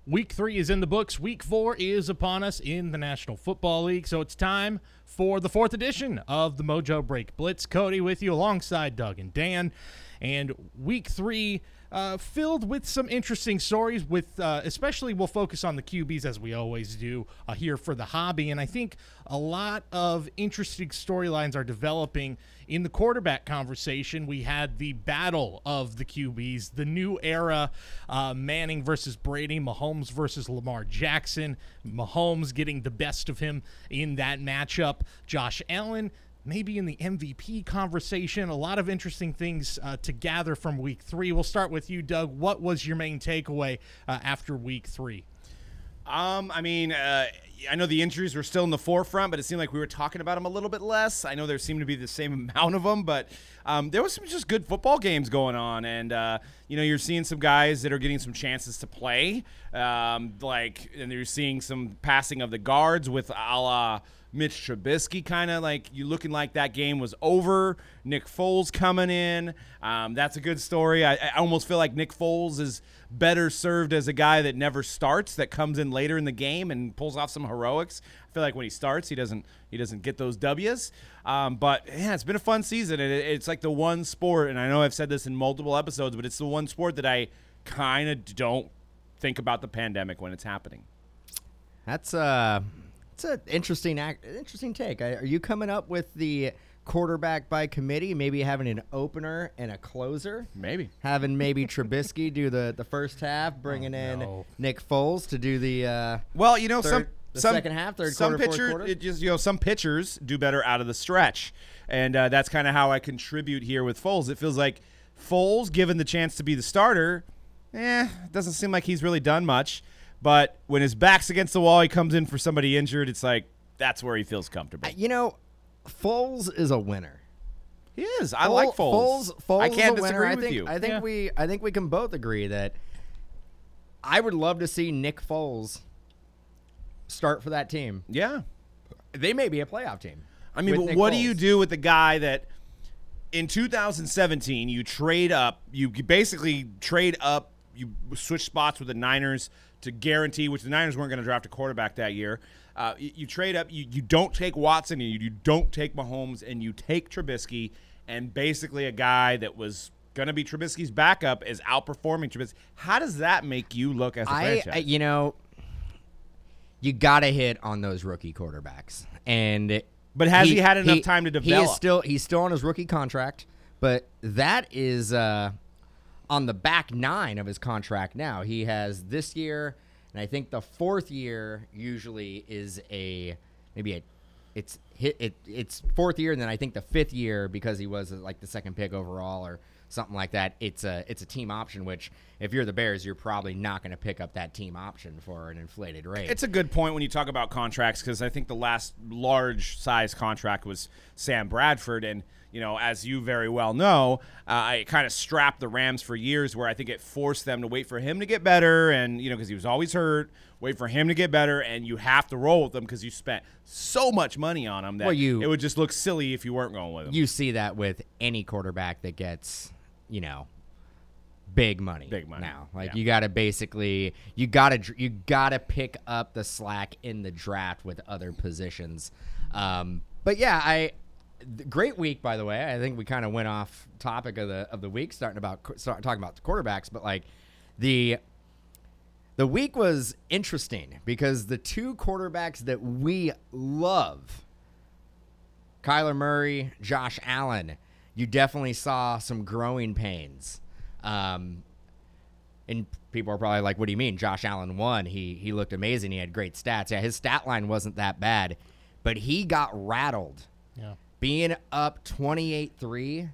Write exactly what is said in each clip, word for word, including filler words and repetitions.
Week three is in the books. Week four is upon us in the National Football League. So it's time for the fourth edition of the Mojo Break Blitz. Cody with you alongside Doug and Dan. And week three uh, filled with some interesting stories, with uh, especially we'll focus on the Q Bs as we always do uh, here for the hobby. And I think a lot of interesting storylines are developing in the quarterback conversation. We had the battle of the Q Bs, the new era, uh, Manning versus Brady, Mahomes versus Lamar Jackson, Mahomes getting the best of him in that matchup. Josh Allen maybe in the M V P conversation. A lot of interesting things uh, to gather from week three. We'll start with you, Doug. What was your main takeaway uh, after week three? Um, I mean, uh, I know the injuries were still in the forefront, but it seemed like we were talking about them a little bit less. I know there seemed to be the same amount of them, but um, there was some just good football games going on, and uh, you know, you're seeing some guys that are getting some chances to play, um, like, and you're seeing some passing of the guards with a la Mitch Trubisky, kind of like you looking like that game was over. Nick Foles coming in. Um, that's a good story. I, I almost feel like Nick Foles is better served as a guy that never starts, that comes in later in the game and pulls off some heroics. I feel like when he starts, he doesn't he doesn't get those W's. Um, but, yeah, it's been a fun season. And it, it's like the one sport, and I know I've said this in multiple episodes, but it's the one sport that I kind of don't think about the pandemic when it's happening. That's uh It's an interesting, act, interesting take. Are you coming up with the quarterback by committee, maybe having an opener and a closer? Maybe. Having maybe Trubisky do the, the first half, bringing oh, no. in Nick Foles to do the uh, well, you know, third, some the some, second half, third some quarter, pitcher, fourth quarter? It just, you know, some pitchers do better out of the stretch, and uh, that's kind of how I contribute here with Foles. It feels like Foles, given the chance to be the starter, eh, doesn't seem like he's really done much. But when his back's against the wall, he comes in for somebody injured. It's like that's where he feels comfortable. You know, Foles is a winner. He is. I like Foles. Foles, Foles I can't is a winner. disagree I with think, you. I think Yeah. we, I think we can both agree that I would love to see Nick Foles start for that team. Yeah. They may be a playoff team. I mean, with but Nick what do Foles. you do with the guy that in two thousand seventeen you trade up, you basically trade up, you switch spots with the Niners to guarantee, which the Niners weren't going to draft a quarterback that year. Uh, you, you trade up, you, you don't take Watson, and you, you don't take Mahomes, and you take Trubisky, and basically a guy that was going to be Trubisky's backup is outperforming Trubisky. How does that make you look as a I, franchise? I, you know, you got to hit on those rookie quarterbacks, and But has he had enough time to He develop? is still he's still on his rookie contract, but that is uh, on the back nine of his contract now. He has this year, and I think the fourth year usually is a maybe a it's hit it it's fourth year, and then I think the fifth year, because he was like the second pick overall or something like that, it's a it's a team option, which if you're the Bears, you're probably not going to pick up that team option for an inflated rate. It's a good point when you talk about contracts, because I think the last large size contract was Sam Bradford, and you know, as you very well know, uh, I kind of strapped the Rams for years, where I think it forced them to wait for him to get better, and you know, because he was always hurt, wait for him to get better, and you have to roll with them because you spent so much money on him that Well, you- it would just look silly if you weren't going with him. You see that with any quarterback that gets, you know, big money. Big money. Now, like Yeah. you got to basically you got to you got to pick up the slack in the draft with other positions. Um, but yeah, I th- great week, by the way. I think we kind of went off topic of the of the week, starting about start talking about the quarterbacks, but like the the week was interesting because the two quarterbacks that we love, Kyler Murray, Josh Allen, you definitely saw some growing pains. Um, and people are probably like, what do you mean? Josh Allen won. He he looked amazing. He had great stats. Yeah, his stat line wasn't that bad, but he got rattled. Yeah. Being up twenty-eight three,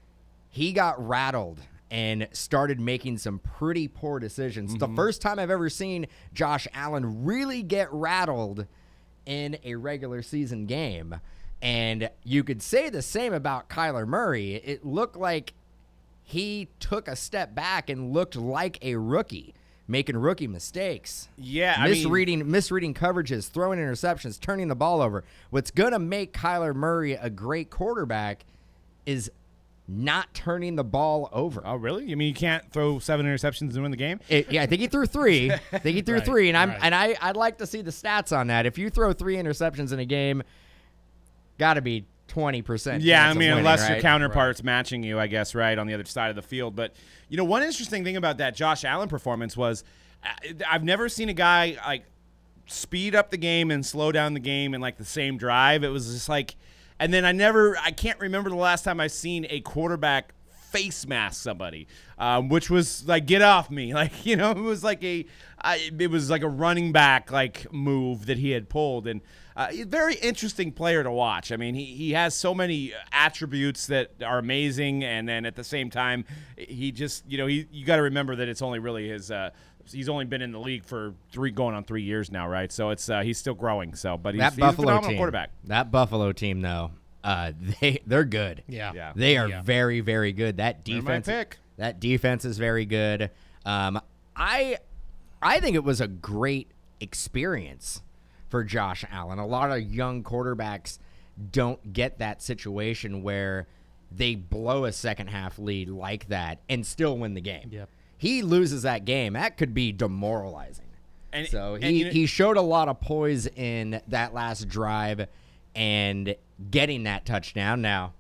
he got rattled and started making some pretty poor decisions. The first time I've ever seen Josh Allen really get rattled in a regular season game. And you could say the same about Kyler Murray. It looked like he took a step back and looked like a rookie, making rookie mistakes. Yeah, I mean- misreading misreading coverages, throwing interceptions, turning the ball over. What's going to make Kyler Murray a great quarterback is not turning the ball over. Oh, really? You mean you can't throw seven interceptions and win the game? It, yeah, I think he threw three. I think he threw Right, three, and I'm right. and I I'd like to see the stats on that. If you throw three interceptions in a game, got to be twenty percent. Yeah, I chance of mean, winning, unless right? your counterpart's matching you, I guess, right, on the other side of the field. But, you know, one interesting thing about that Josh Allen performance was uh, I've never seen a guy, like, speed up the game and slow down the game in, like, the same drive. It was just like – and then I never – I can't remember the last time I've seen a quarterback face mask somebody, um, which was, like, get off me. Like, you know, it was like a I, – it was like a running back, like, move that he had pulled. And – Uh, a very interesting player to watch. I mean, he, he has so many attributes that are amazing, and then at the same time, he just, you know, he you got to remember that it's only really his. Uh, he's only been in the league for three, going on three years now, right? So it's uh, he's still growing. So, but he's, That he's a Buffalo phenomenal team, quarterback. that Buffalo team, though, uh, they they're good. Yeah. Yeah. They are Yeah. very, very good. That They're my defense, pick. that defense is very good. Um, I, I think it was a great experience for Josh Allen. A lot of young quarterbacks don't get that situation where they blow a second half lead like that and still win the game. Yep. He loses that game. That could be demoralizing. And- so and he, you know- he showed a lot of poise in that last drive and getting that touchdown. Now,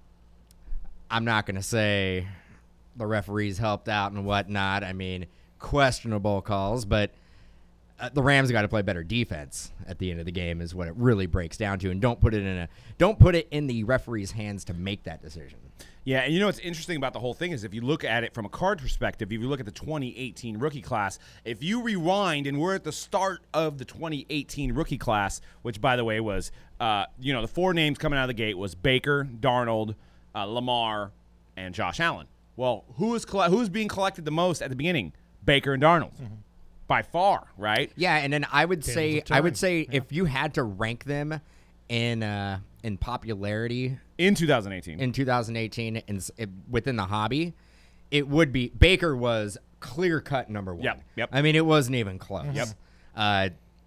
I'm not going to say the referees helped out and whatnot. I mean, questionable calls, but uh, the Rams got to play better defense at the end of the game is what it really breaks down to. And don't put it in a don't put it in the referee's hands to make that decision. Yeah, and you know what's interesting about the whole thing is if you look at it from a card perspective, if you look at the twenty eighteen rookie class, if you rewind and we're at the start of the twenty eighteen rookie class, which by the way was, uh, you know, the four names coming out of the gate was Baker, Darnold, uh, Lamar, and Josh Allen. Well, who is coll- who's being collected the most at the beginning? Baker and Darnold, mm-hmm. by far, right? Yeah, and then I would say of I would time. say if you had to rank them in uh, in popularity In two thousand eighteen. in two thousand eighteen in, s- it, within the hobby, it would be Baker was clear cut number one. Yep, yep. I mean, it wasn't even close. Yep. Uh,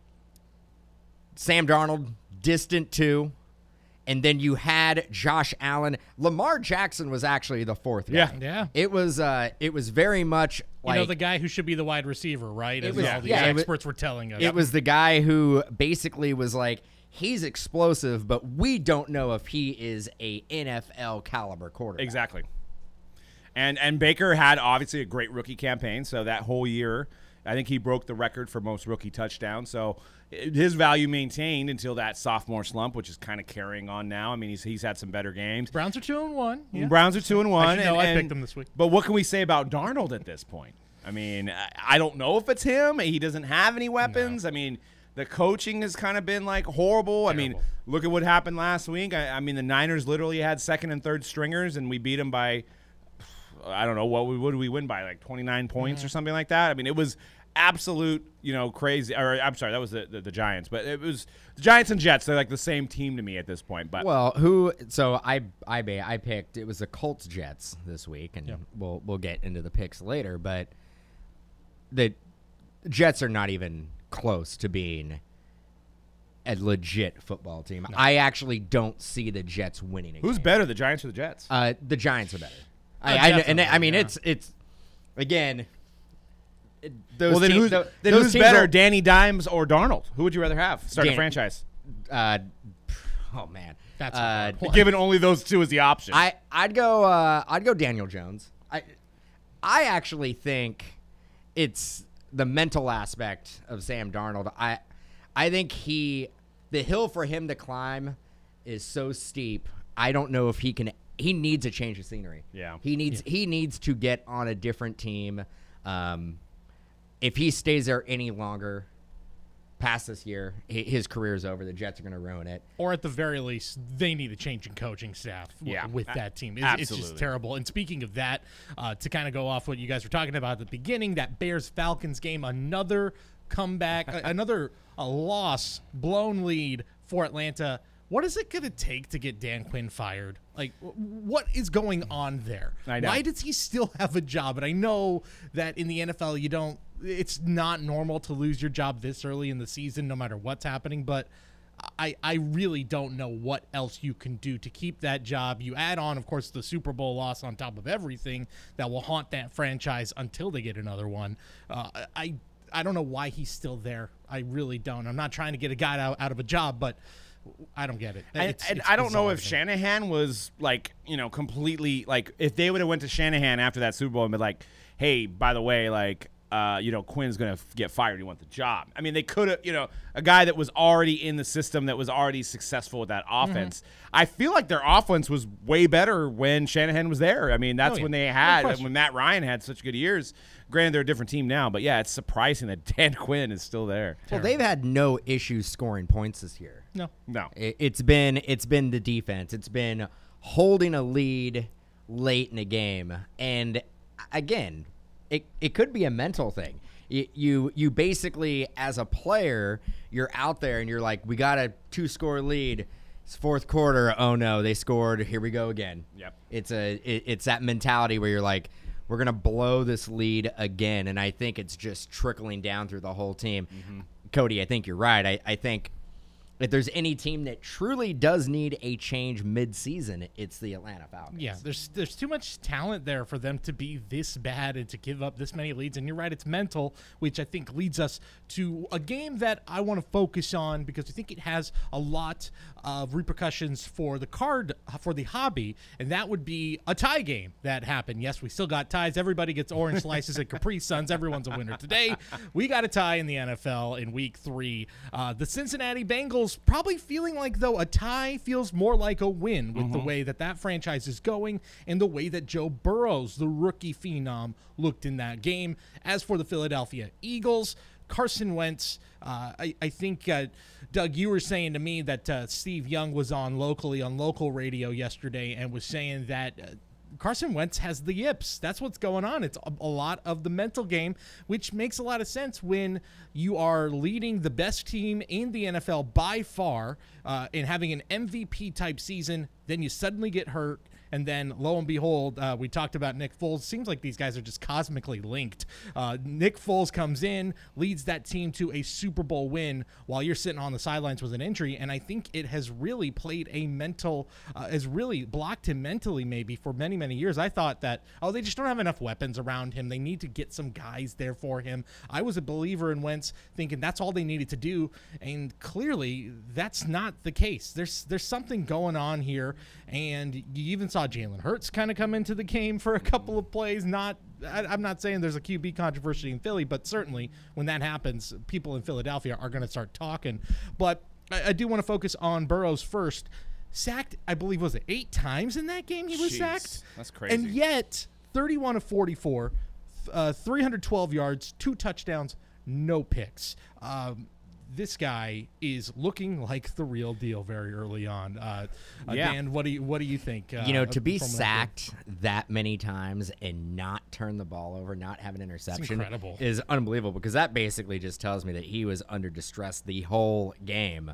Sam Darnold, distant two. And then you had Josh Allen. Lamar Jackson was actually the fourth guy. Yeah. Yeah. It was uh, it was very much like you know, the guy who should be the wide receiver, right? As was- all these yeah, it was- experts were telling us. it was the guy who basically was like, he's explosive, but we don't know if he is a N F L caliber quarterback. Exactly. And and Baker had obviously a great rookie campaign, so that whole year, I think he broke the record for most rookie touchdowns. So i- his value maintained until that sophomore slump, which is kind of carrying on now. I mean, he's he's had some better games. Browns are two and one. Yeah. Browns are two and one. Actually, no, and, I and- picked them this week. But what can we say about Darnold at this point? I mean, I, I don't know if it's him. He doesn't have any weapons. I mean, the coaching has kind of been like horrible. I mean, Terrible. look at what happened last week. I, I mean, the Niners literally had second and third stringers, and we beat them by, I don't know, what, we- what did we win by? Like twenty-nine points or something like that? I mean, it was absolute, you know, crazy. Or I'm sorry, that was the, the, the Giants. But it was the Giants and Jets. They're like the same team to me at this point. But Well, who? So I I ba- I picked it was the Colts Jets this week, and Yep. we'll we'll get into the picks later. But the Jets are not even close to being a legit football team. I actually don't see the Jets winning. A who's game. better, the Giants or the Jets? Uh, the Giants are better. I, Uh, I, and definitely, I mean, yeah. it's it's again. it- Those well, then, team- who's, tho- then those who's teams better, are- Danny Dimes or Darnold? Who would you rather have start a Dan- franchise? uh, oh man, That's a uh, hard one. Given only those two as the option. I I'd go uh, I'd go Daniel Jones. I I actually think it's the mental aspect of Sam Darnold. I I think he the hill for him to climb is so steep. I don't know if he can. He needs a change of scenery. Yeah. He needs he needs to get on a different team. Um, if he stays there any longer, past this year, hi- his career is over. The Jets are going to ruin it. Or at the very least, they need a change in coaching staff w- Yeah. with A- that team. It's, it's just absolutely. terrible. And speaking of that, uh, to kind of go off what you guys were talking about at the beginning, that Bears-Falcons game, another comeback, a- another a loss, blown lead for Atlanta. What is it going to take to get Dan Quinn fired? Like, wh- what is going on there? I know. Why does he still have a job? And I know that in the N F L, you don't. It's not normal to lose your job this early in the season, no matter what's happening. But I, I really don't know what else you can do to keep that job. You add on, of course, the Super Bowl loss on top of everything that will haunt that franchise until they get another one. Uh, I I don't know why he's still there. I really don't. I'm not trying to get a guy out, out of a job, but I don't get it. And, It's- and it's I don't know bizarre if to me. Shanahan was like, you know, completely like if they would have went to Shanahan after that Super Bowl and been like, hey, by the way, like, uh, you know, Quinn's going to f- get fired. You want the job. I mean, they could have, you know, a guy that was already in the system that was already successful with that offense. Mm-hmm. I feel like their offense was way better when Shanahan was there. I mean, that's Oh, yeah. when they No had, question. when Matt Ryan had such good years. Granted, they're a different team now, but yeah, it's surprising that Dan Quinn is still there. Well, they've had no issues scoring points this year. No. No. It- It's been it's been the defense. It's been holding a lead late in a game, and again, it it could be a mental thing. You you, you basically, as a player, you're out there and you're like, we got a two score lead. It's fourth quarter. Oh no, they scored. Here we go again. Yep. It's a it, it's that mentality where you're like, we're gonna blow this lead again, and I think it's just trickling down through the whole team. Mm-hmm. Cody, I think you're right. I, I think if there's any team that truly does need a change mid-season, it's the Atlanta Falcons. Yeah, there's there's too much talent there for them to be this bad and to give up this many leads. And you're right, it's mental, which I think leads us to a game that I want to focus on because I think it has a lot of repercussions for the card, for the hobby, and that would be a tie game that happened. Yes, we still got ties. Everybody gets orange slices at Capri Suns. Everyone's a winner today. We got a tie in the N F L in week three. Uh, the Cincinnati Bengals probably feeling like, though, a tie feels more like a win with the way that that franchise is going and the way that Joe Burrows, the rookie phenom, looked in that game. As for the Philadelphia Eagles, Carson Wentz, uh, I, I think, uh, Doug, you were saying to me that uh, Steve Young was on locally on local radio yesterday and was saying that uh, Carson Wentz has the yips. That's what's going on. It's a, a lot of the mental game, which makes a lot of sense when you are leading the best team in the N F L by far uh, and having an M V P type season. Then you suddenly get hurt. And then, lo and behold, uh, we talked about Nick Foles. Seems like these guys are just cosmically linked. Uh, Nick Foles comes in, leads that team to a Super Bowl win while you're sitting on the sidelines with an injury. And I think it has really played a mental, uh, has really blocked him mentally maybe for many, many years. I thought that, oh, they just don't have enough weapons around him. They need to get some guys there for him. I was a believer in Wentz, thinking that's all they needed to do. And clearly, that's not the case. There's, there's something going on here. And you even saw Jalen Hurts kind of come into the game for a couple of plays. Not, I, I'm not saying there's a Q B controversy in Philly, but certainly when that happens, people in Philadelphia are going to start talking. But I, I do want to focus on Burrows first. Sacked, I believe, was it eight times in that game he was Jeez, sacked? that's crazy. And yet, thirty-one of forty-four, uh, three hundred twelve yards, two touchdowns, no picks. Um, this guy is looking like the real deal very early on. Uh, uh, Yeah. Dan, what do you what do you think? Uh, You know, to be from that game? sacked that many times and not turn the ball over, not have an interception incredible. is unbelievable because that basically just tells me that he was under distress the whole game.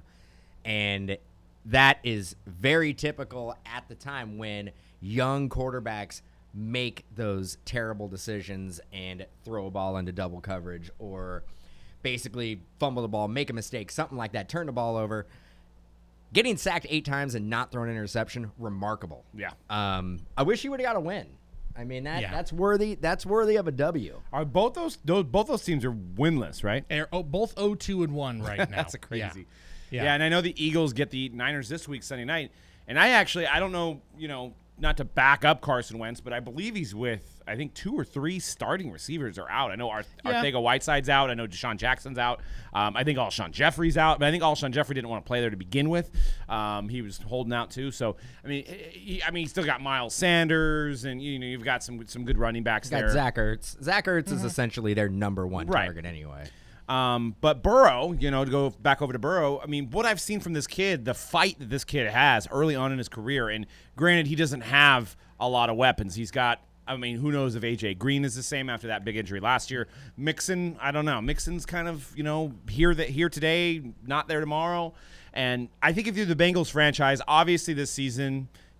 And that is very typical at the time when young quarterbacks make those terrible decisions and throw a ball into double coverage or basically fumble the ball, make a mistake, something like that, turn the ball over. Getting sacked eight times and not throwing an interception, remarkable. Yeah. Um, I wish he would have got a win. I mean, that Yeah. that's worthy. That's worthy of a W. Are both those, those both those teams are winless, right? They're oh, both oh two and one right now. That's a crazy. Yeah. Yeah. Yeah. and I know the Eagles get the Niners this week Sunday night, and I actually I don't know, you know, not to back up Carson Wentz, but I believe he's with I think two or three starting receivers are out. I know Ar- Yeah. Arcega Whiteside's out. I know Deshaun Jackson's out. Um, I think Alshon Jeffrey's out, but I think Alshon Jeffrey didn't want to play there to begin with. Um, he was holding out too. So I mean, he, I mean, he's still got Miles Sanders, and you know, you've got some some good running backs Got there. Zach Ertz. Zach Ertz is essentially their number one Right. target anyway. Um, but Burrow, you know, to go back over to Burrow, I mean, what I've seen from this kid, the fight that this kid has early on in his career, and granted, he doesn't have a lot of weapons. He's got, I mean, who knows if A J Green is the same after that big injury last year. Mixon, I don't know. Mixon's kind of, you know, here that here today, not there tomorrow. And I think if you're the Bengals franchise, obviously this season,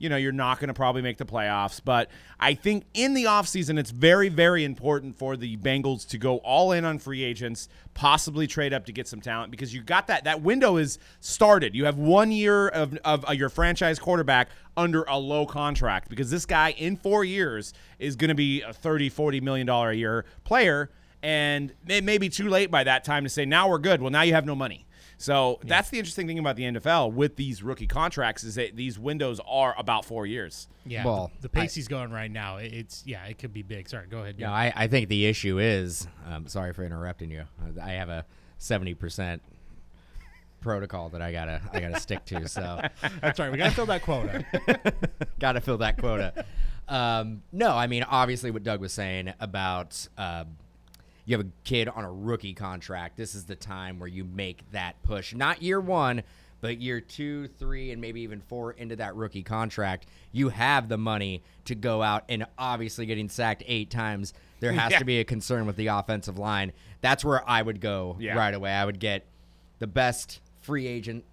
you know, you're not going to probably make the playoffs. But I think in the offseason, it's very, very important for the Bengals to go all in on free agents, possibly trade up to get some talent, because you got that. That window is started. You have one year of, of uh, your franchise quarterback under a low contract, because this guy in four years is going to be a thirty, forty million dollars a year player. And it may be too late by that time to say, now we're good. Well, now you have no money. So yeah. that's the interesting thing about the N F L with these rookie contracts, is that these windows are about four years. Yeah, well, the, the pace I, he's going right now, it's yeah, it could be big. Sorry, go ahead. No, I, I think the issue is, um, sorry for interrupting you. I have a seventy percent protocol that I gotta I gotta stick to. So that's right. We gotta fill that quota. gotta fill that quota. Um, no, I mean obviously what Doug was saying about. Uh, You have a kid on a rookie contract. This is the time where you make that push. Not year one, but year two, three, and maybe even four into that rookie contract. You have the money to go out, and obviously getting sacked eight times, there has yeah. to be a concern with the offensive line. That's where I would go yeah. right away. I would get the best free agent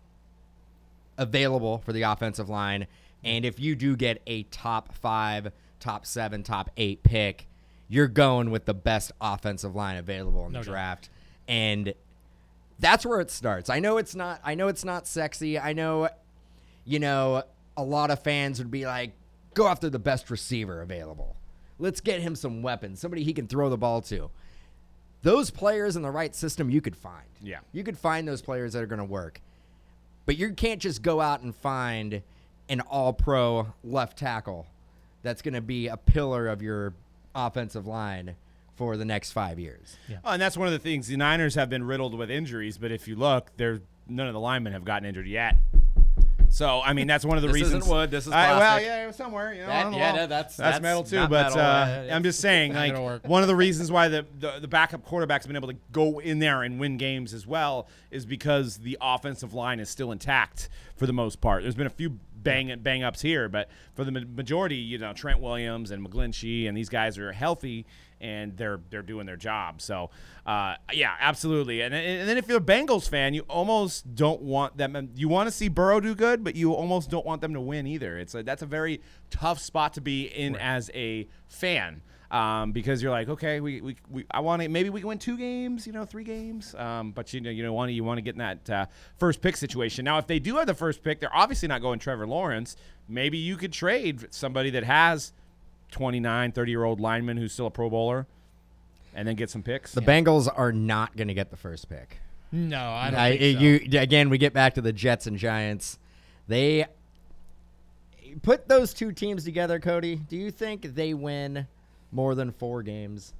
available for the offensive line. And if you do get a top five, top seven, top eight pick, you're going with the best offensive line available in the no draft. Doubt. And that's where it starts. I know it's not I know it's not sexy. I know, you know, a lot of fans would be like, go after the best receiver available. Let's get him some weapons, somebody he can throw the ball to. Those players in the right system you could find. Yeah. You could find those players that are going to work. But you can't just go out and find an all-pro left tackle that's going to be a pillar of your offensive line for the next five years. Yeah. Oh, and that's one of the things. The Niners have been riddled with injuries, but if you look, they're, none of the linemen have gotten injured yet. So, I mean, that's one of the this reasons. This isn't wood. This is uh, plastic. Well, yeah, somewhere. You know, that, on the yeah, wall. no, that's, that's that's metal too. not But metal. uh, Uh, I'm just saying, not like, gonna work. one of the reasons why the, the the backup quarterback's been able to go in there and win games as well is because the offensive line is still intact for the most part. There's been a few bang bang ups here, but for the majority, you know, Trent Williams and McGlinchey and these guys are healthy and they're they're doing their job. So, uh, yeah, absolutely. And and then if you're a Bengals fan, you almost don't want them. You want to see Burrow do good, but you almost don't want them to win either. It's a, that's a very tough spot to be in right. as a fan. Um, because you're like, okay, we, we, we I want to maybe we can win two games, you know, three games. Um, but you know, you know, want to you want to get in that uh, first pick situation. Now, if they do have the first pick, they're obviously not going Trevor Lawrence. Maybe you could trade somebody that has twenty-nine, thirty-year-old lineman who's still a Pro Bowler, and then get some picks. The yeah. Bengals are not going to get the first pick. No, I don't I, think so. You again, we get back to the Jets and Giants. They put those two teams together, Cody. Do you think they win more than four games?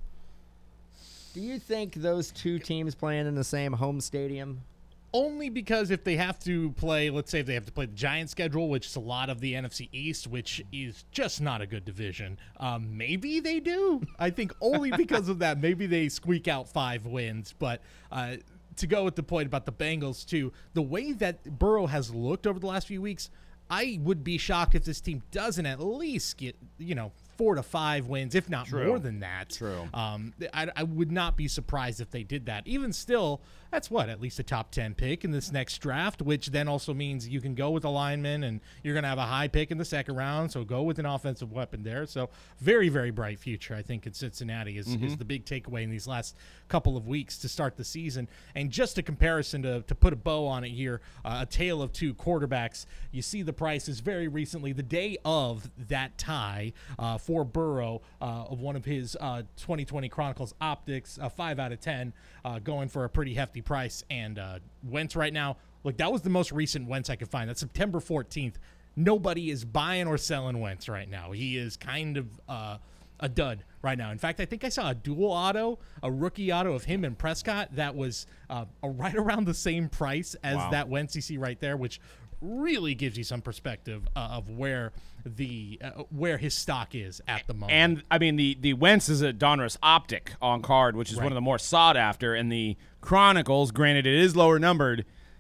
Do you think those two teams playing in the same home stadium? Only because if they have to play, let's say if they have to play the Giants schedule, which is a lot of the N F C East, which is just not a good division, um, maybe they do. I think only because of that, maybe they squeak out five wins. But uh, to go with the point about the Bengals, too, the way that Burrow has looked over the last few weeks, I would be shocked if this team doesn't at least get, you know, four to five wins, if not True. more than that. True. Um, I, I would not be surprised if they did that. Even still, that's what, at least a top ten pick in this next draft, which then also means you can go with a lineman and you're going to have a high pick in the second round. So go with an offensive weapon there. So very, very bright future, I think, in Cincinnati is, mm-hmm. is the big takeaway in these last couple of weeks to start the season. And just a comparison to, to put a bow on it here, uh, a tale of two quarterbacks. You see the prices very recently, the day of that tie uh, for Burrow uh, of one of his uh, twenty twenty Chronicles Optics, uh, five out of ten, uh, going for a pretty hefty price. And uh, Wentz right now, look, that was the most recent Wentz I could find. That's September fourteenth. Nobody is buying or selling Wentz right now. He is kind of uh, a dud right now. In fact, I think I saw a dual auto, a rookie auto of him and Prescott that was uh, right around the same price as wow. that Wentz you see right there, which really gives you some perspective uh, of where the uh, where his stock is at the moment. And I mean, the the Wentz is a Donruss Optic on card, which is right. one of the more sought after. And the Chronicles, granted it is lower numbered,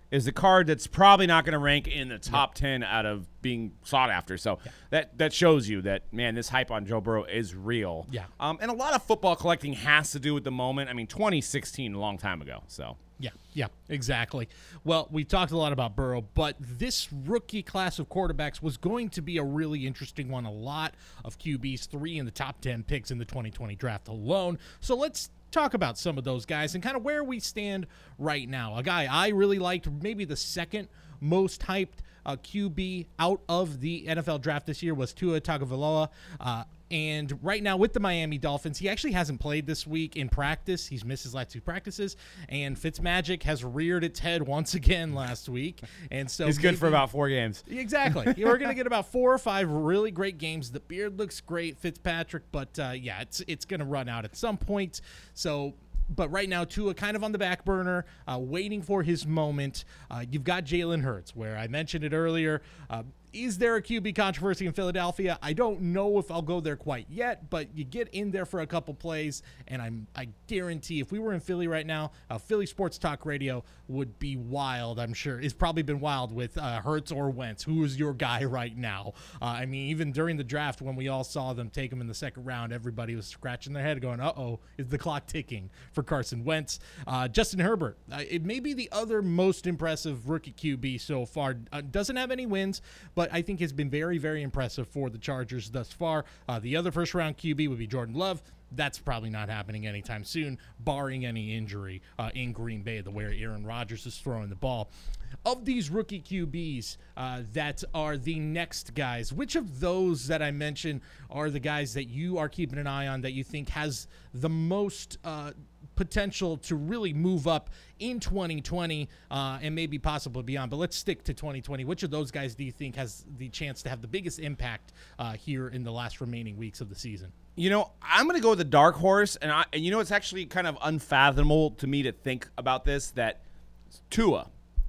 is the card that's probably not going to rank in the top yeah. ten out of being sought after. So yeah. that that shows you that, man, this hype on Joe Burrow is real. Yeah. Um, and a lot of football collecting has to do with the moment. I mean, twenty sixteen, a long time ago. So. Yeah, yeah, exactly. Well, we talked a lot about Burrow, but this rookie class of quarterbacks was going to be a really interesting one. A lot of Q Bs, three in the top ten picks in the twenty twenty draft alone. So let's talk about some of those guys and kind of where we stand right now. A guy I really liked, maybe the second most hyped uh, Q B out of the N F L draft this year was Tua Tagovailoa. Uh, And right now with the Miami Dolphins, he actually hasn't played this week in practice. He's missed his last two practices, and Fitzmagic has reared its head once again last week. And so he's maybe, good for about four games. Exactly. We're going to get about four or five really great games. The beard looks great, Fitzpatrick, but uh, yeah, it's it's going to run out at some point. So. But right now, Tua kind of on the back burner, uh, waiting for his moment. Uh, you've got Jalen Hurts, where I mentioned it earlier. Uh, is there a Q B controversy in Philadelphia? I don't know if I'll go there quite yet, but you get in there for a couple plays, and I'm I guarantee if we were in Philly right now, uh, Philly Sports Talk Radio would be wild, I'm sure. It's probably been wild with uh, Hurts or Wentz. Who is your guy right now? Uh, I mean, even during the draft when we all saw them take him in the second round, everybody was scratching their head going, uh-oh, is the clock ticking for Carson Wentz? Uh, Justin Herbert, uh, it may be the other most impressive rookie Q B so far. Uh, doesn't have any wins, but I think has been very, very impressive for the Chargers thus far. Uh, the other first-round Q B would be Jordan Love. That's probably not happening anytime soon, barring any injury uh, in Green Bay, the way Aaron Rodgers is throwing the ball. Of these rookie Q Bs uh, that are the next guys, which of those that I mentioned are the guys that you are keeping an eye on that you think has the most uh, potential to really move up in twenty twenty uh, and maybe possibly beyond? But let's stick to twenty twenty. Which of those guys do you think has the chance to have the biggest impact uh, here in the last remaining weeks of the season? You know, I'm going to go with the dark horse, and, I, and you know, it's actually kind of unfathomable to me to think about this, that Tua,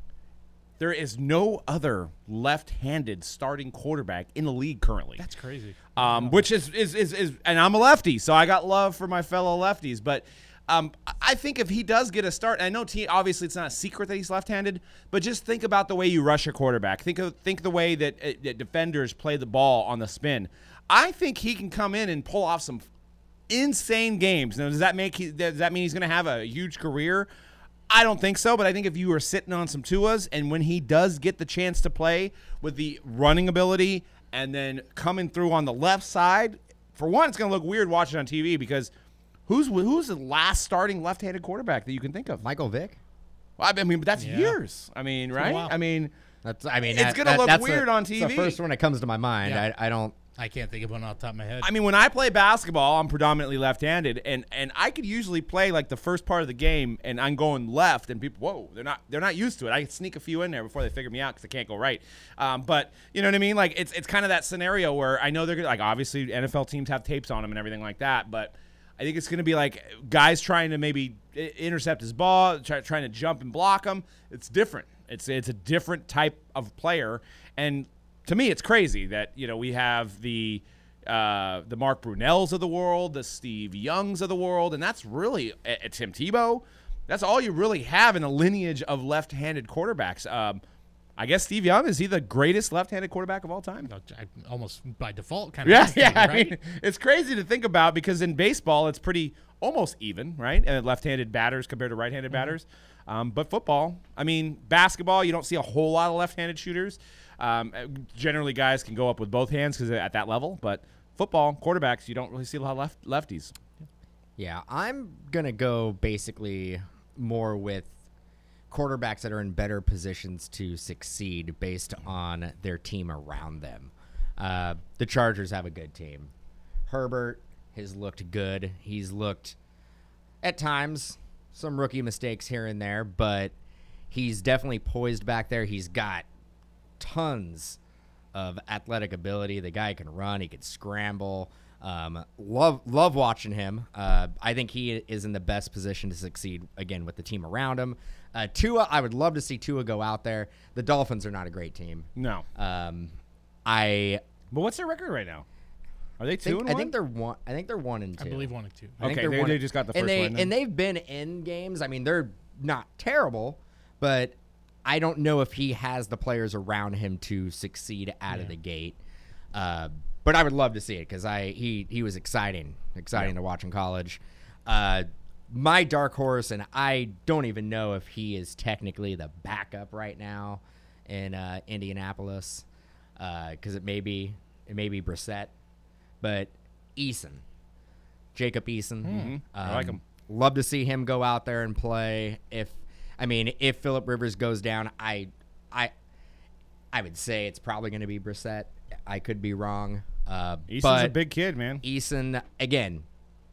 there is no other left-handed starting quarterback in the league currently. That's crazy. Um, which is, is, is, is, and I'm a lefty, so I got love for my fellow lefties, but um, I think if he does get a start, and I know T, obviously it's not a secret that he's left-handed, but just think about the way you rush a quarterback. Think of think the way that, uh, that defenders play the ball on the spin. I think he can come in and pull off some insane games. Now, does that make he, does that mean he's going to have a huge career? I don't think so, but I think if you are sitting on some Tuas, and when he does get the chance to play with the running ability and then coming through on the left side, for one, it's going to look weird watching on T V because who's who's the last starting left-handed quarterback that you can think of? Michael Vick? Well, I mean, but that's Yeah. years. I mean, right? I mean, That's. I mean, It's that- gonna that- look that's weird the, on T V. It's the first one that comes to my mind. Yeah. I, I don't. I can't think of one off the top of my head. I mean, when I play basketball, I'm predominantly left-handed, and, and I could usually play like the first part of the game, and I'm going left, and people, whoa, they're not they're not used to it. I can sneak a few in there before they figure me out because I can't go right. Um, but you know what I mean? Like it's it's kind of that scenario where I know they're gonna, like obviously N F L teams have tapes on them and everything like that, but I think it's going to be like guys trying to maybe intercept his ball, try, trying to jump and block him. It's different. It's it's a different type of player, and to me, it's crazy that, you know, we have the uh, the Mark Brunells of the world, the Steve Youngs of the world, and that's really uh, Tim Tebow. That's all you really have in a lineage of left-handed quarterbacks. Um, I guess Steve Young, is he the greatest left-handed quarterback of all time? I, almost by default, kind of. Yeah, has to yeah. be, I right? mean, it's crazy to think about because in baseball, it's pretty almost even, right? And left-handed batters compared to right-handed Mm-hmm. batters. Um, but football, I mean, basketball, you don't see a whole lot of left-handed shooters. Um, generally, guys can go up with both hands because at that level. But football, quarterbacks, you don't really see a lot of left lefties. Yeah, I'm gonna go basically more with quarterbacks that are in better positions to succeed based on their team around them. Uh, the Chargers have a good team. Herbert has looked good. He's looked, at times, some rookie mistakes here and there, but he's definitely poised back there. He's got tons of athletic ability. The guy can run. He can scramble. Um, love love watching him. Uh, I think he is in the best position to succeed, again, with the team around him. Uh, Tua, I would love to see Tua go out there. The Dolphins are not a great team. No. Um, I But what's their record right now? Are they two think, and I one? think they're one. I think they're one and two. I believe one and two. I think Okay, they're they- one they and- just got the and first they, one then. And they've been in games. I mean, they're not terrible, but I don't know if he has the players around him to succeed out Yeah. of the gate. Uh, but I would love to see it because I he he was exciting, exciting to watch in college. Uh, my dark horse, and I don't even know if he is technically the backup right now in uh, Indianapolis, because uh, it may be it may be Brissett, but Eason, Jacob Eason, Mm-hmm. um, I like him. Love to see him go out there and play. If I mean, if Phillip Rivers goes down, I I I would say it's probably going to be Brissett. I could be wrong. Uh, Easton's but a big kid, man. Eason, again,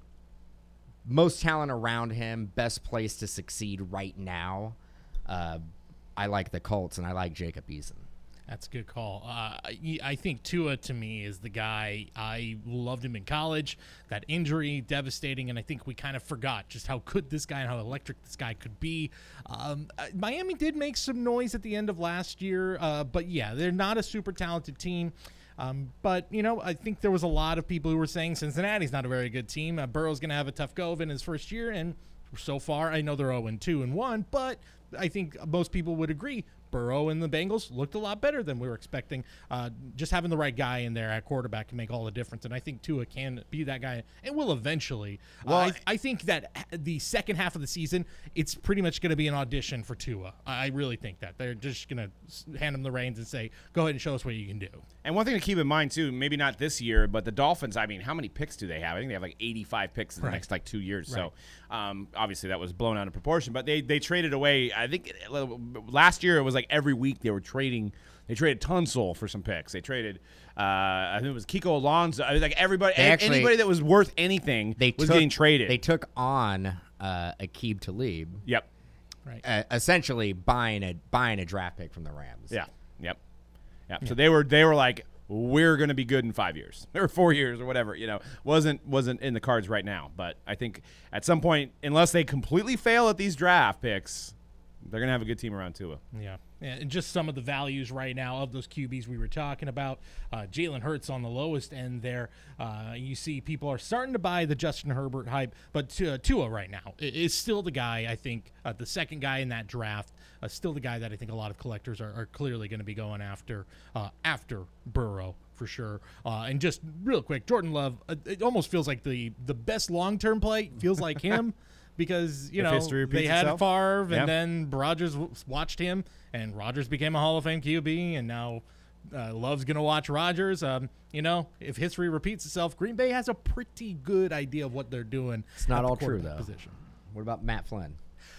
most talent around him, best place to succeed right now. Uh, I like the Colts, and I like Jacob Eason. That's a good call. Uh, I I think Tua, to me, is the guy. I loved him in college. That injury, devastating, and I think we kind of forgot just how good this guy and how electric this guy could be. Um, uh, Miami did make some noise at the end of last year, uh, but yeah, they're not a super talented team. Um, but, you know, I think there was a lot of people who were saying Cincinnati's not a very good team. Uh, Burrow's going to have a tough go of it in his first year, and so far, I know they're oh and two and one, but I think most people would agree Burrow and the Bengals looked a lot better than we were expecting. Uh, just having the right guy in there at quarterback can make all the difference, and I think Tua can be that guy and will eventually. Well, uh, I, I think that the second half of the season, it's pretty much going to be an audition for Tua. I really think that. They're just going to hand him the reins and say, go ahead and show us what you can do. And one thing to keep in mind, too, maybe not this year, but the Dolphins, I mean, how many picks do they have? I think they have like eighty-five picks in the Right. next like two years. Right. So um, obviously that was blown out of proportion. But they, they traded away, I think last year it was like every week they were trading. They traded Tunsil for some picks. They traded, uh, I think it was Kiko Alonso. I was like everybody, They actually- anybody that was worth anything They was took, getting traded. They took on uh, Aqib Talib, yep. Right. uh, essentially buying a buying a draft pick from the Rams. Yeah. Yep. Yep. So they were they were like, we're going to be good in five years or four years or whatever. You know, wasn't wasn't in the cards right now. But I think at some point, unless they completely fail at these draft picks, they're going to have a good team around Tua. Yeah. And just some of the values right now of those Q Bs we were talking about. Uh, Jalen Hurts on the lowest end there. Uh, you see people are starting to buy the Justin Herbert hype, but Tua, Tua right now is still the guy, I think, uh, the second guy in that draft, uh, still the guy that I think a lot of collectors are, are clearly going to be going after uh, after Burrow. For sure. Uh, and just real quick, Jordan Love, uh, it almost feels like the, the best long-term play feels like him. Because, you If know, history repeats they had itself. Favre, and Yeah. then Rodgers w- watched him, and Rodgers became a Hall of Fame Q B, and now uh, Love's going to watch Rodgers. Um, you know, if history repeats itself, Green Bay has a pretty good idea of what they're doing. It's not at the all true, quarterback though. Position. What about Matt Flynn?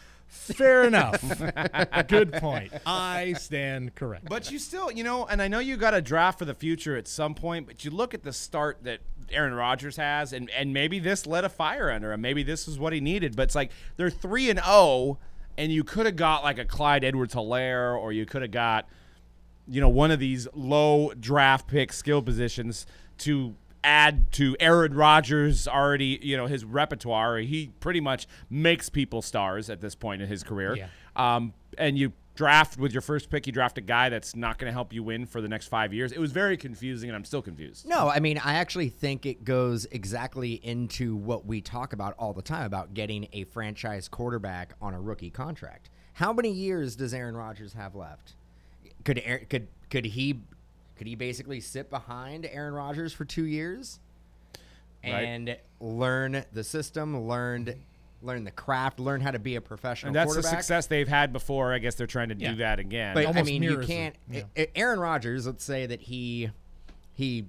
Fair enough. Good point. I stand correct. But you still, you know, and I know you got a draft for the future at some point, but you look at the start that Aaron Rodgers has, and, and maybe this lit a fire under him. Maybe this is what he needed. But it's like they're three and oh, and you could have got like a Clyde Edwards-Helaire, or you could have got, you know, one of these low draft pick skill positions to add to Aaron Rodgers' already, you know, his repertoire. He pretty much makes people stars at this point in his career. Yeah. Um, and you draft with your first pick, you draft a guy that's not going to help you win for the next five years. It was very confusing, and I'm still confused. No, I mean, I actually think it goes exactly into what we talk about all the time about getting a franchise quarterback on a rookie contract. How many years does Aaron Rodgers have left? Could Aaron, could could he could he basically sit behind Aaron Rodgers for two years Right. and learn the system, learned learn the craft, learn how to be a professional And that's the quarterback? success they've had before. I guess they're trying to Yeah. do that again. But I almost mean, you mirrors it, can't. yeah. A- A- Aaron Rodgers, let's say that he, he,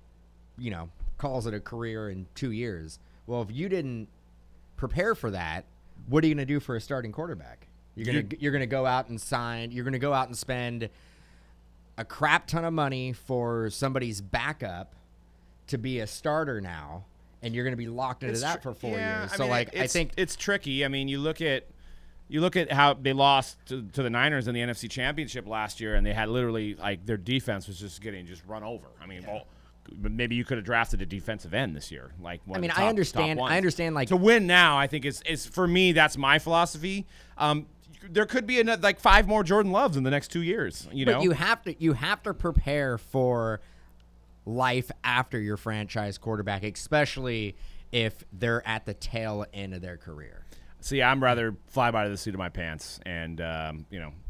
you know, calls it a career in two years. Well, if you didn't prepare for that, what are you going to do for a starting quarterback? You're gonna You- you're gonna go out and sign. You're gonna go out and spend a crap ton of money for somebody's backup to be a starter now, and you're gonna be locked into It's that tr- for four yeah, years. I so, mean, like, I it's- think it's tricky. I mean, you look at you look at how they lost to, to the Niners in the N F C Championship last year, and they had literally like their defense was just getting just run over. I mean, well, but maybe you could have drafted a defensive end this year. Like, one I of mean, the I top- understand- top ones. I understand, like- to win now. I think is is for me. That's my philosophy. Um, there could be another, like five more Jordan Loves in the next two years. You but know, you have to you have to prepare for life after your franchise quarterback, especially if they're at the tail end of their career. See, I'm rather fly by the seat of my pants, and um, you know,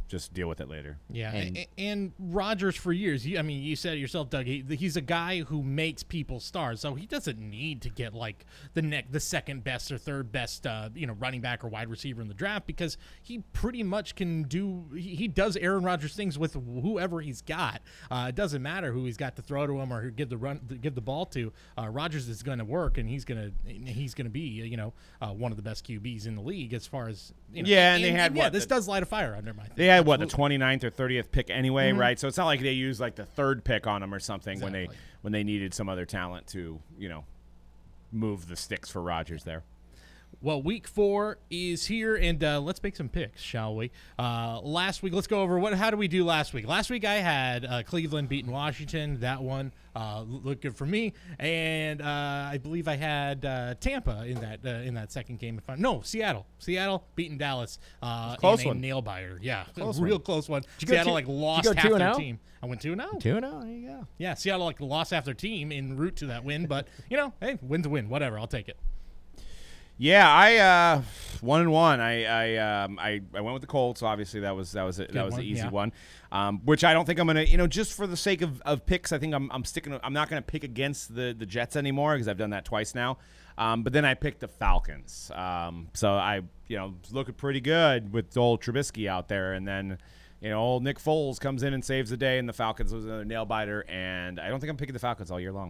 just deal with it later. Yeah, And- and, and Rodgers for years. You, I mean, you said it yourself, Doug. He, he's a guy who makes people stars, so he doesn't need to get like the neck, the second best or third best, uh, you know, running back or wide receiver in the draft because he pretty much can do. He, he does Aaron Rodgers things with whoever he's got. Uh, it doesn't matter who he's got to throw to him or who give the run, give the ball to. Uh, Rodgers is going to work, and he's going to he's going to be, you know, uh, one of the best Q Bs in the league as far as you know, Yeah, and they had yeah, what, this the- does light a fire under my. They had what the Absolutely. twenty-ninth or thirtieth pick anyway, Mm-hmm. right? So it's not like they used like the third pick on him or something when they Exactly. when they needed some other talent to, you know, move the sticks for Rodgers there. Well, week four is here, and uh, let's make some picks, shall we? Uh, last week, let's go over what. How do we do last week? Last week, I had uh, Cleveland beating Washington. That one uh, looked good for me, and uh, I believe I had uh, Tampa in that uh, in that second game. If I no Seattle, Seattle beating Dallas uh, Close in a one. nail biter. Yeah, Close real one. close one. you go Seattle two- like did you lost go half two and their oh? team. I went two and zero. two and oh, there you go. Yeah, Seattle like lost half their team en route to that win, but you know, hey, win's a win. Whatever, I'll take it. Yeah, I uh, one and one. I I, um, I I went with the Colts. Obviously, that was that was a, that was one, the easy yeah. one. Um, which I don't think I'm gonna. You know, just for the sake of, of picks, I think I'm I'm sticking. I'm not gonna pick against the the Jets anymore because I've done that twice now. Um, but then I picked the Falcons. Um, so I you know was looking pretty good with old Trubisky out there, and then. You know, old Nick Foles comes in and saves the day, and the Falcons was another nail biter. And I don't think I'm picking the Falcons all year long.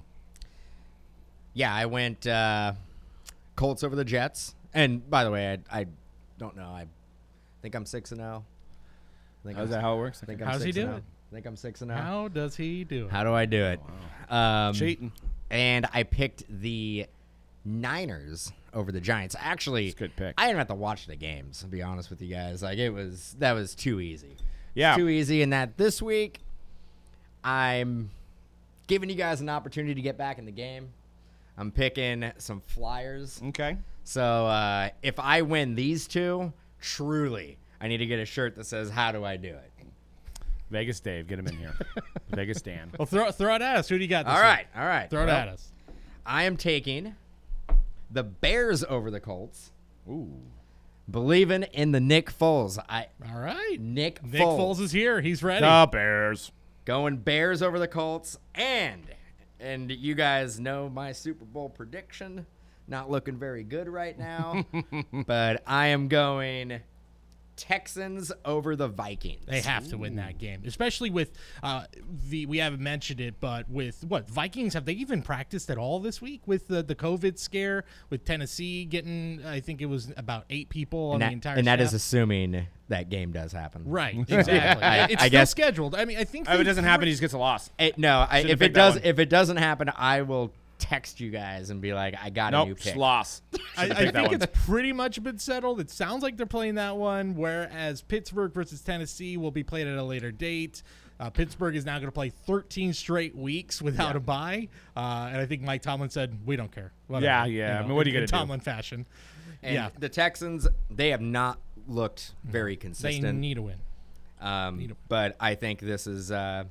Yeah, I went uh, Colts over the Jets. And by the way, I, I don't know. I think I'm six and zero. I think Is I'm- that how it works? I think I'm How's he six and doing? oh. I think I'm six and zero. How does he do it? How do I do it? Um, Cheating. And I picked the Niners over the Giants. Actually, It's a good pick. I didn't have to watch the games, to be honest with you guys. Like it was that was too easy. Yeah. Too easy in that this week I'm giving you guys an opportunity to get back in the game. I'm picking some Flyers. Okay. So uh, if I win these two, truly, I need to get a shirt that says, how do I do it? Vegas Dave, get him in here. Vegas Dan. Well, throw, throw it at us. Who do you got this All week? right, all right. Throw it Well, at us. I am taking the Bears over the Colts, Ooh. believing in the Nick Foles. I All right. Nick, Nick Foles is here. He's ready. The Bears. going Bears over the Colts, and and you guys know my Super Bowl prediction. Not looking very good right now, but I am going Texans over the Vikings. They have to win that game, especially with uh, the. We haven't mentioned it, but with what Vikings have they even practiced at all this week with the the COVID scare with Tennessee getting? I think it was about eight people on and the that, entire. and that is staff. assuming that game does happen. right. Exactly. I- it's I still guess- scheduled. I mean, I think If it they doesn't thre- happen, he just gets a loss. It, no, I, Should've if it picked that does, one. if it doesn't happen, I will text you guys and be like, I got a new Nope, pick. just loss. I, Should've I picked that think one. it's pretty much been settled. It sounds like they're playing that one, whereas Pittsburgh versus Tennessee will be played at a later date. Uh, Pittsburgh is now going to play thirteen straight weeks without Yeah. a bye, uh, and I think Mike Tomlin said, "We don't care." Whatever," Yeah, yeah. I mean, what are you in gonna do? Tomlin fashion. And yeah, the Texans, they have not looked very they consistent. need a win. um, need 'em. but I think this is, uh,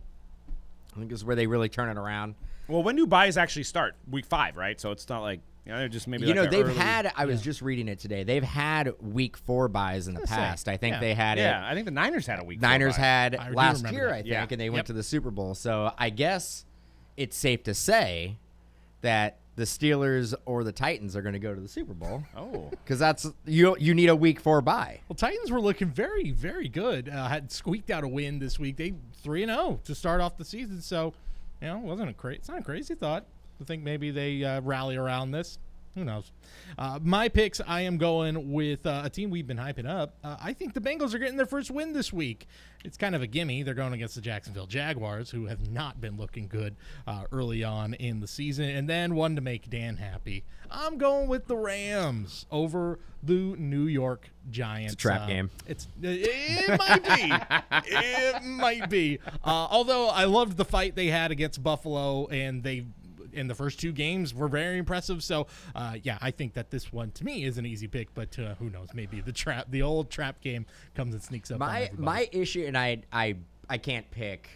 I think this is where they really turn it around. Well, when do buys actually start? Week five, right? So it's not like, you know, they're just maybe You like know, a they've early- had. I was just reading it today. They've had week four buys in the Let's say, past. I think yeah. they had Yeah, it. I think the Niners had a week. four Niners bye. had I do last remember year, that. I think, Yeah. and they went Yep. to the Super Bowl. So I guess it's safe to say that the Steelers or the Titans are going to go to the Super Bowl Oh. because that's you. You need a week four bye. Well, Titans were looking very, very good. Uh, had squeaked out a win this week. They three and zero to start off the season. So, you know, it wasn't a crazy. It's not a crazy thought. I think maybe they uh, rally around this. Who knows? Uh, my picks, I am going with uh, a team we've been hyping up. Uh, I think the Bengals are getting their first win this week. It's kind of a gimme. They're going against the Jacksonville Jaguars, who have not been looking good uh, early on in the season. And then one to make Dan happy. I'm going with the Rams over the New York Giants. It's a trap Uh, game. It's it might be. It might be. Uh, although I loved the fight they had against Buffalo, and they in the first two games were very impressive. So uh, yeah, I think that this one to me is an easy pick. But uh, who knows? Maybe the trap, the old trap game, comes and sneaks up. on My everybody. my issue, and I I I can't pick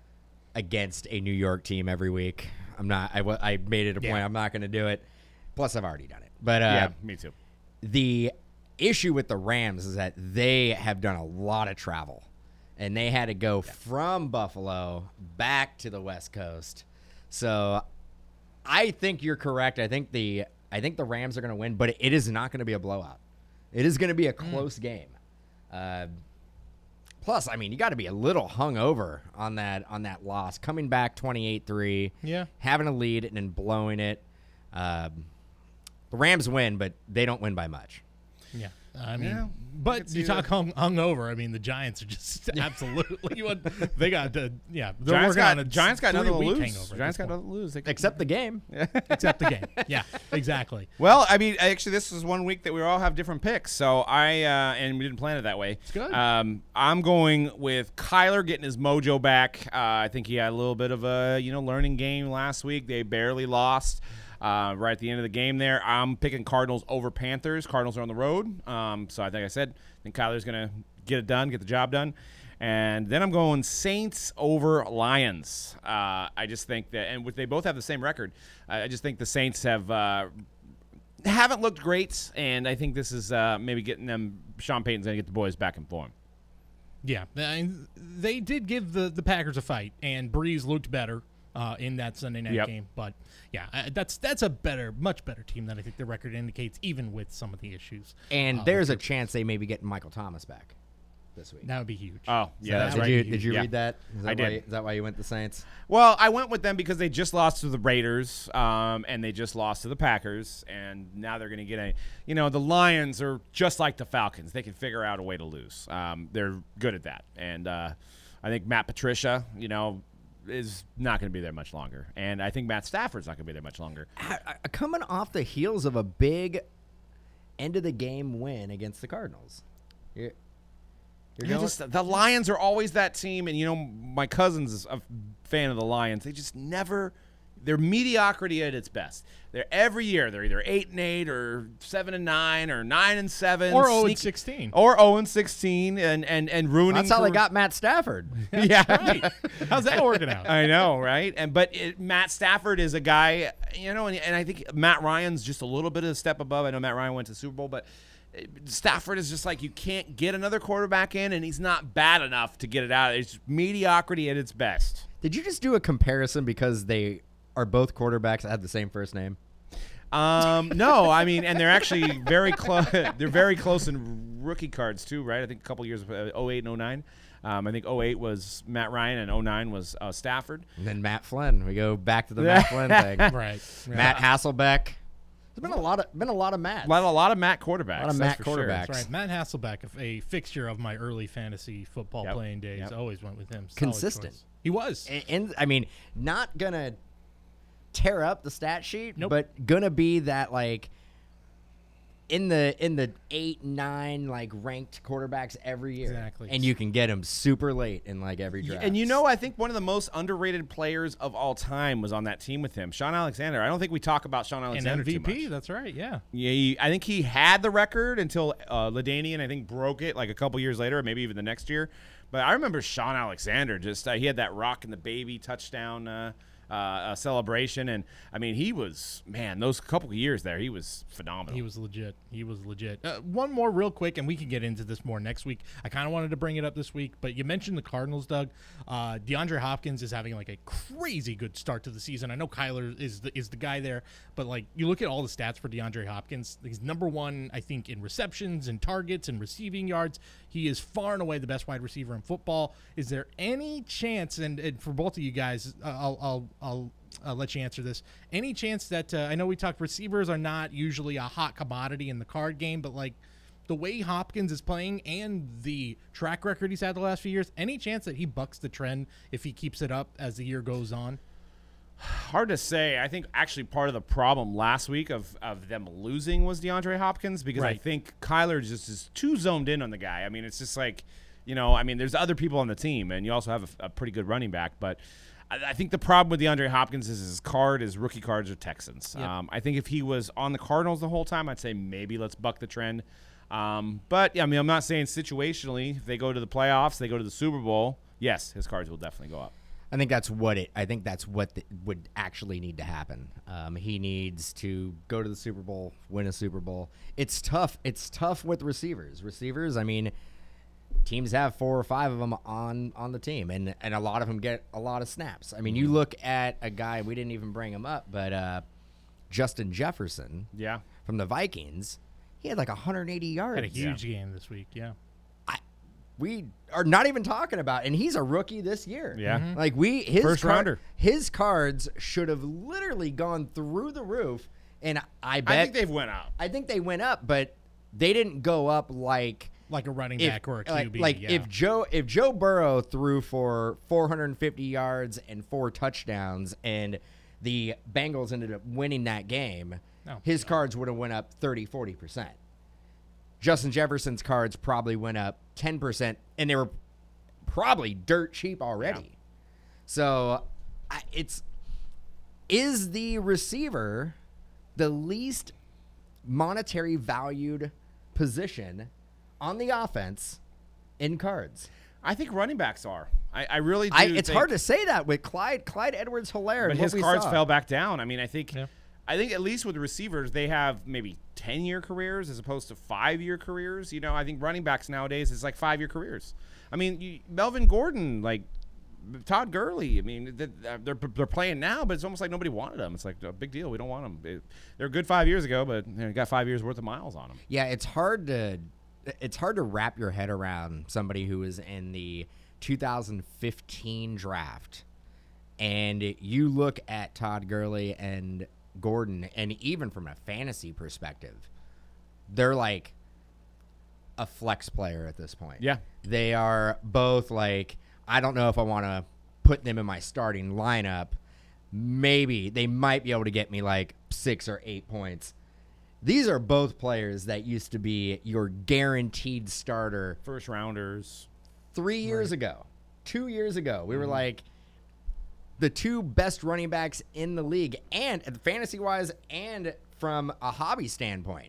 against a New York team every week. I'm not. I wa- I made it a Yeah. point. I'm not going to do it. Plus, I've already done it. But uh, Yeah, me too. the issue with the Rams is that they have done a lot of travel. and they had to go from Buffalo back to the West Coast. So I think you're correct. I think the I think the Rams are going to win, but it is not going to be a blowout. It is going to be a close mm. game. Uh, plus, I mean, you got to be a little hungover on that on that loss, coming back twenty-eight three, yeah, having a lead and then blowing it. Um, the Rams win, but they don't win by much. Yeah. I mean, yeah, but you talk hung, hungover. I mean, the Giants are just absolutely what they got. To, yeah, they're Giants working got, on a Giants got nothing to three-week lose. hangover Giants got point. nothing to lose. They Except the game. Except the game. Yeah, exactly. Well, I mean, actually, this is one week that we all have different picks. So I uh, and we didn't plan it that way. It's good. Um, I'm going with Kyler getting his mojo back. Uh, I think he had a little bit of a you know learning game last week. They barely lost. Uh, right at the end of the game there. I'm picking Cardinals over Panthers. Cardinals are on the road. Um, so I think I said I think Kyler's going to get it done, get the job done. And then I'm going Saints over Lions. Uh, I just think that, and with, they both have the same record, I just think the Saints have uh, haven't looked great, and I think this is uh, maybe getting them, Sean Payton's going to get the boys back in form. Yeah, I mean, they did give the, the Packers a fight, and Breeze looked better. Uh, in that Sunday night yep. game, but yeah, uh, that's that's a better, much better team than I think the record indicates, even with some of the issues. And uh, there's a chance they may be getting Michael Thomas back this week. That would be huge. Oh, So yeah, that that's would did be you huge. did you Yeah. read that? Is that I why, did. Is that why you went the Saints? Well, I went with them because they just lost to the Raiders, um, and they just lost to the Packers, and now they're going to get a, you know, the Lions are just like the Falcons. They can figure out a way to lose. Um, they're good at that, and uh, I think Matt Patricia, you know, is not going to be there much longer, and I think Matt Stafford's not going to be there much longer. Uh, uh, Coming off the heels of a big end of the game win against the Cardinals. You're, you're I going, just, the Lions are always that team, and you know my cousin's a fan of the Lions. They just never, they're mediocrity at its best. They're every year they're either eight and eight or seven and nine or nine and seven Or zero and sneak- sixteen. or zero and sixteen, and and and ruining. that's how they career- got Matt Stafford. Yeah, Right. How's that working out? I know, right? And but it, Matt Stafford is a guy, you know, and, and I think Matt Ryan's just a little bit of a step above. I know Matt Ryan went to the Super Bowl, but Stafford is just like you can't get another quarterback in, and he's not bad enough to get it out. It's mediocrity at its best. Did you just do a comparison because they are both quarterbacks that have the same first name? Um, no, I mean, and they're actually very close. They're very close in rookie cards too, right? I think a couple years, uh, oh eight and oh nine. Um, I think oh eight was Matt Ryan and oh nine was uh, Stafford. And then Matt Flynn. We go back to the Matt Flynn thing. Right. right. Matt Hasselbeck. There's been a lot of been a lot of Matts. A lot, a lot of Matt quarterbacks. A lot of that's Matt for sure. quarterbacks. That's right. Matt Hasselbeck, a fixture of my early fantasy football Yep. playing days. Yep. Always went with him. Solid Consistent. choice. He was. And, and I mean, not gonna tear up the stat sheet, Nope. but gonna be that like in the in the eight nine like ranked quarterbacks every year. Exactly. And you can get them super late in like every draft. And you know, I think one of the most underrated players of all time was on that team with him, Sean Alexander. I don't think we talk about Sean An Alexander M V too P. much. That's right. Yeah. Yeah, he, I think he had the record until uh, LaDainian, I think, broke it like a couple years later, or maybe even the next year. But I remember Sean Alexander just uh, he had that rock and the baby touchdown uh, uh, uh, celebration, and I mean he was man those couple of years there he was phenomenal. He was legit. He was legit. Uh, one more real quick, and we can get into this more next week. I kind of wanted to bring it up this week, but you mentioned the Cardinals, Doug. Uh, DeAndre Hopkins is having like a crazy good start to the season. I know Kyler is the, is the guy there, but like you look at all the stats for DeAndre Hopkins, he's number one, I think, in receptions and targets and receiving yards. He is far and away the best wide receiver in football. Is there any chance, and, and for both of you guys, uh, I'll, I'll, I'll uh, let you answer this. Any chance that, uh, I know we talked receivers are not usually a hot commodity in the card game, but like the way Hopkins is playing and the track record he's had the last few years, any chance that he bucks the trend if he keeps it up as the year goes on? Hard to say. I think actually part of the problem last week of, of them losing was DeAndre Hopkins because I Right. think Kyler just is too zoned in on the guy. I mean, it's just like, you know, I mean, there's other people on the team, and you also have a, a pretty good running back. But I, I think the problem with DeAndre Hopkins is his card, his rookie cards are Texans. Yep. Um, I think if he was on the Cardinals the whole time, I'd say maybe let's buck the trend. Um, but, yeah, I mean, I'm not saying situationally. If they go to the playoffs, they go to the Super Bowl, yes, his cards will definitely go up. I think that's what it. I think that's what the, would actually need to happen. Um, he needs to go to the Super Bowl, win a Super Bowl. It's tough. It's tough with receivers. Receivers. I mean, teams have four or five of them on on the team, and and a lot of them get a lot of snaps. I mean, you look at a guy, we didn't even bring him up, but uh, Justin Jefferson Yeah. from the Vikings, he had like one hundred eighty yards. Had a huge game this week. Yeah. We are not even talking about, and he's a rookie this year. Yeah. Mhm. Like we his First car- rounder. his cards should have literally gone through the roof, and I bet I think they've went up. I think they went up, but they didn't go up like Like a running if, back or a Q like, B. like yeah. if Joe if Joe Burrow threw for four hundred fifty yards and four touchdowns, and the Bengals ended up winning that game, No. his cards would have went up thirty, forty percent. Justin Jefferson's cards probably went up ten percent, and they were probably dirt cheap already. Yeah. So I, it's is the receiver the least monetary valued position on the offense in cards? I think running backs are. I, I really do. I, it's think, hard to say that with Clyde Clyde Edwards-Helaire. But what his we cards saw. fell back down. I mean, I think, Yeah. I think at least with the receivers, they have maybe ten-year careers as opposed to five-year careers. You know, I think running backs nowadays is like five-year careers. I mean, you, Melvin Gordon, like Todd Gurley. I mean, they're, they're they're playing now, but it's almost like nobody wanted them. It's like a big deal. We don't want them. It, they're good five years ago, but you know, got five years worth of miles on them. Yeah, it's hard to it's hard to wrap your head around somebody who was in the two thousand fifteen draft, and you look at Todd Gurley and Gordon, and even from a fantasy perspective, they're like a flex player at this point. Yeah. They are both like, I don't know if I want to put them in my starting lineup. Maybe they might be able to get me like six or eight points. These are both players that used to be your guaranteed starter First rounders. three years ago, two years ago. We were Mm-hmm. like the two best running backs in the league, and fantasy wise, and from a hobby standpoint.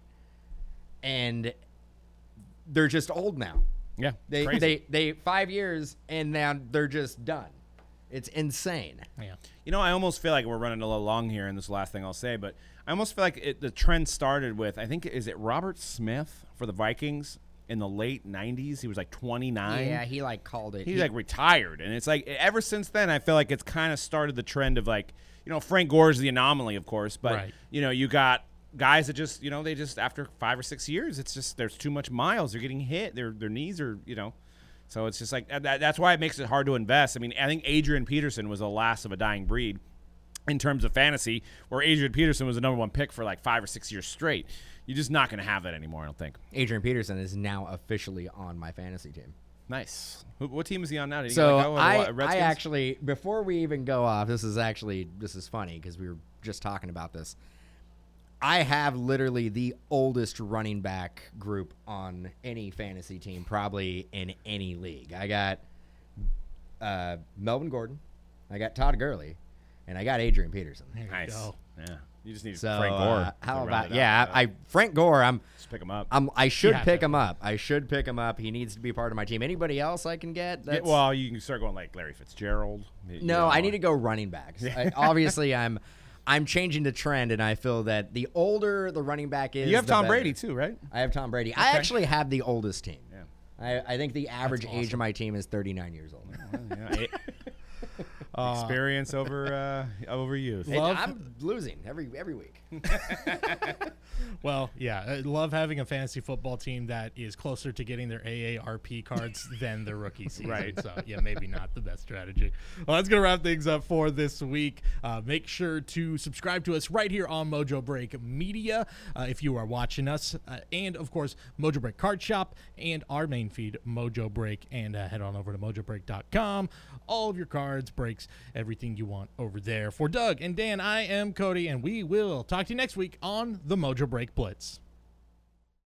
And they're just old now. Yeah. They crazy. they they five years and now they're just done. It's insane. yeah. You know, I almost feel like we're running a little long here, and this is the last thing I'll say, but I almost feel like it, the trend started with, I think, is it Robert Smith for the Vikings in the late nineties? He was like twenty-nine. Yeah, he like called it. He's He- like retired, and it's like ever since then, I feel like it's kind of started the trend of like, you know, Frank Gore's the anomaly, of course, but Right. you know, you got guys that just, you know, they just after five or six years, it's just there's too much miles. They're getting hit. Their their knees are, you know, so it's just like that, that's why it makes it hard to invest. I mean, I think Adrian Peterson was the last of a dying breed in terms of fantasy, where Adrian Peterson was the number one pick for like five or six years straight. You're just not going to have that anymore, I don't think. Adrian Peterson is now officially on my fantasy team. Nice. Who, what team is he on now? Did he So let go? I, What, I Redskins? actually, before we even go off, this is actually this is funny because we were just talking about this. I have literally the oldest running back group on any fantasy team, probably in any league. I got uh, Melvin Gordon, I got Todd Gurley, and I got Adrian Peterson. There you Nice. go. Yeah. You just need So Frank Gore. uh, to how round about it out. yeah? I, I Frank Gore. I'm just pick him up. I'm I should Yeah, pick him up. I should pick him up. He needs to be part of my team. Anybody else I can get? Yeah, That's, well, you can start going like Larry Fitzgerald. You no, know, I need to go running backs. I, obviously, I'm I'm changing the trend, and I feel that the older the running back is, You have the Tom better. Brady too, right? I have Tom Brady. I actually have the oldest team. Yeah. I, I think the average age awesome. of my team is thirty-nine years old. Yeah, it- experience over uh, over youth. And Love- I'm losing every every week. Well, yeah, I love having a fantasy football team that is closer to getting their A A R P cards than the rookie season. Right. So, yeah, maybe not the best strategy. Well, that's going to wrap things up for this week. Uh, make sure to subscribe to us right here on Mojo Break Media uh, if you are watching us. Uh, and, of course, Mojo Break Card Shop and our main feed, Mojo Break. And uh, head on over to mojo break dot com. All of your cards, breaks, everything you want over there. For Doug and Dan, I am Cody, and we will talk to you next week on the Mojo Break Blitz.